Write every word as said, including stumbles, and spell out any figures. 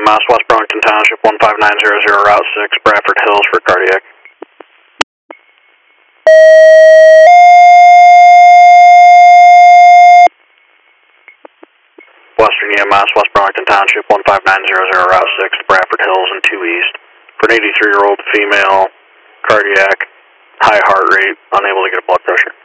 M S, West Burlington Township, one five nine zero zero, Route six, Bradford Hills for cardiac. Western E M S, West Burlington Township, one five nine zero zero, Route six, Bradford Hills and two East. For an eighty-three-year-old female, cardiac, high heart rate, unable to get a blood pressure.